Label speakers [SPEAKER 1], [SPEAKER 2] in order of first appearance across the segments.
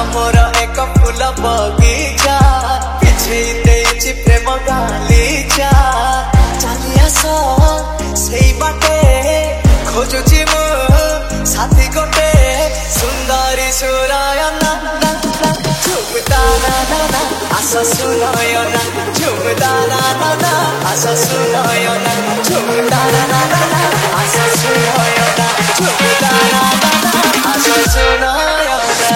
[SPEAKER 1] मोर एक फूल बगीचा पिछे देछि प्रेम गालीचा चली आस से बाटे खोजुची मु साथी गोटे सुंदरी सुरायना झुमता ना ना आस सुरायना झुमता ना ना आस सुरायना झुमता ना ना आस सुरायना झुमता ना ना आस सुरायना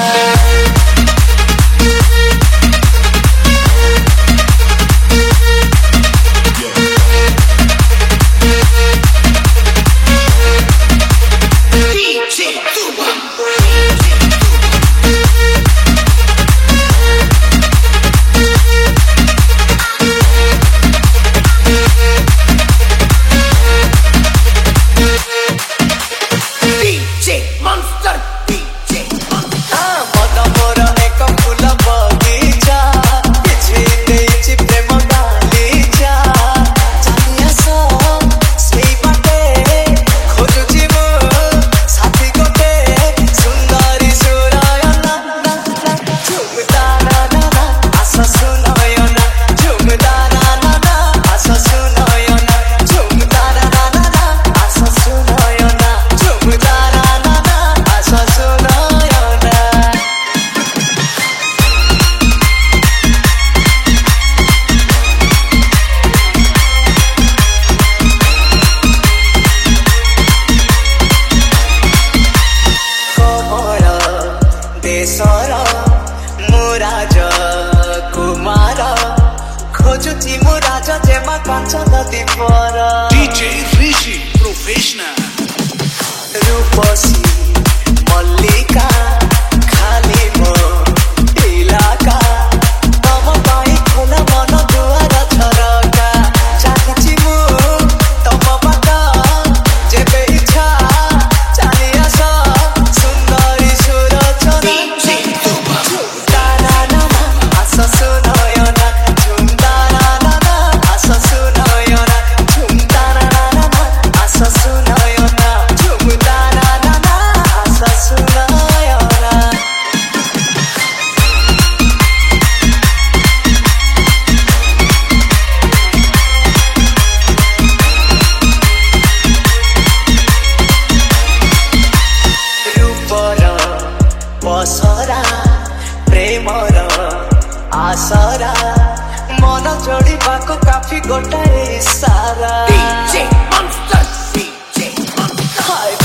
[SPEAKER 1] मुराज कुमार खोजुची मुराज जेमा कांच नदी पर
[SPEAKER 2] DJ Rishi Professional
[SPEAKER 1] रूपसी मल्लिका खाली मो इलाका तम पाई खोला मन दुआर झरका चाहछि मु तम बाटा जेबे इच्छा चली आस सुंदरी सुरचना बसरा प्रेमर आसरा मन जोड़वा को काफी गोटाए सारा DJ Monster